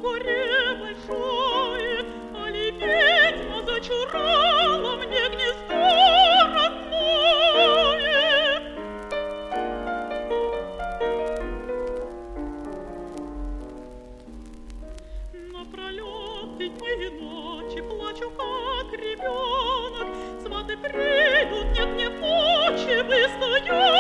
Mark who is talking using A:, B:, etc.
A: горе большое, али ведьма зачурала мне гнездо родное. Напролет и дни и ночи плачу, как ребенок. Сваты придут, нет мне почвы, стою